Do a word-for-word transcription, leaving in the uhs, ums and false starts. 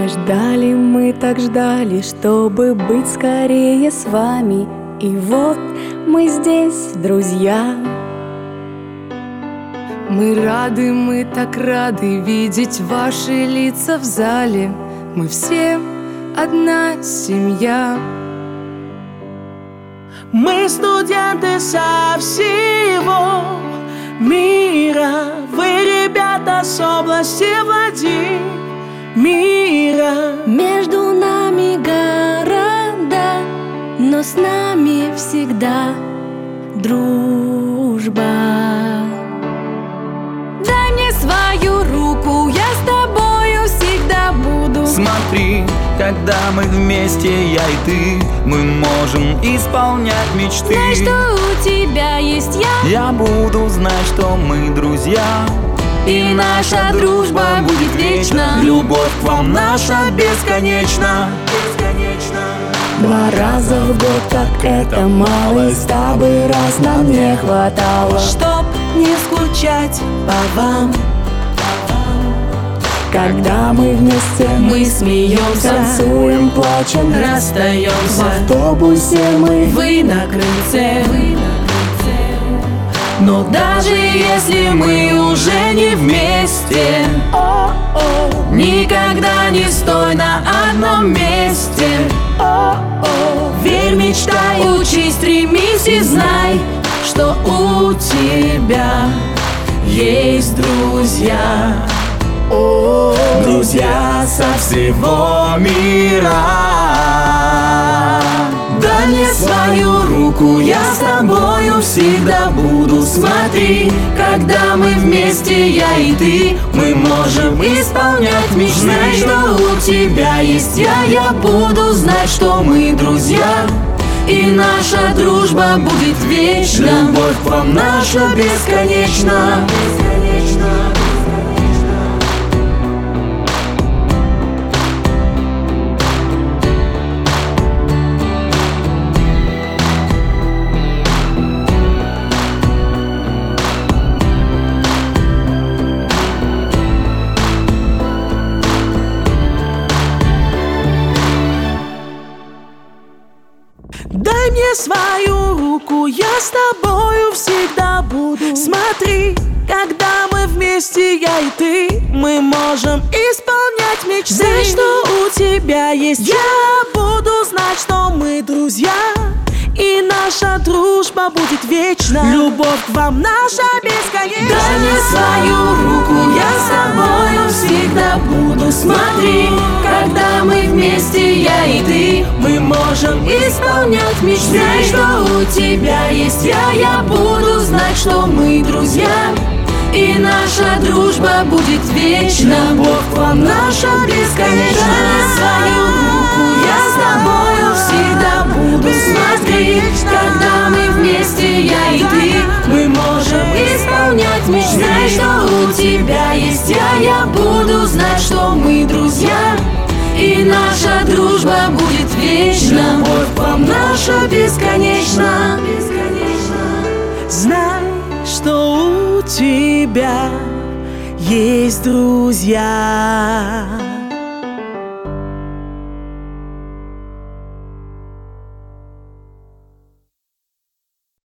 Мы ждали, мы так ждали, чтобы быть скорее с вами. И вот мы здесь, друзья. Мы рады, мы так рады видеть ваши лица в зале. Мы все одна семья. Мы студенты со всего мира. Вы, ребята, с области Владимира. Между нами города, но с нами всегда дружба. Дай мне свою руку, я с тобою всегда буду. Смотри, когда мы вместе, я и ты, мы можем исполнять мечты. Знай, что у тебя есть я. Я буду знать, что мы друзья, и наша дружба будет вечна. Любовь к вам наша бесконечна. Два раза в год, как это мало, и ста бы раз нам не хватало, чтоб не скучать по вам. Когда мы вместе, мы смеемся, танцуем, плачем, расстаемся. В автобусе мы, вы на крыльце. Но даже если мы уже не вместе, о-о, никогда не стой на одном месте. о-о, верь, мечтай, учись, стремись и знай, что у тебя есть друзья. о-о, Друзья со всего мира. Дай мне свою руку, я с тобою всегда буду. Смотри, когда мы вместе, я и ты, мы можем исполнять мечты. Знай, что у тебя есть я, я буду знать, что мы друзья, и наша дружба будет вечна. Любовь к вам наша бесконечна. Дай мне свою руку, я с тобою всегда буду. Смотри, когда мы вместе, я и ты, мы можем исполнять мечты. Знай, что у тебя есть я, буду знать, что мы друзья, и наша дружба будет вечна. Любовь к вам наша бесконечна. Дай мне свою руку, я с тобою всегда буду. Смотри, когда мы вместе, я и ты, мы можем исполнять мечты. Знай, что у тебя есть я, я буду знать, что мы друзья, и наша дружба будет вечна. Любовь к вам наша бесконечна. Дай мне свою руку, я с тобою всегда буду. Смотри, когда мы вместе, я и ты, мы можем исполнять мечты. Знай, что у тебя есть я, я буду знать, что мы друзья, и наша дружба будет вечна. Любовь к вам наша бесконечна. Знай, что у тебя есть друзья.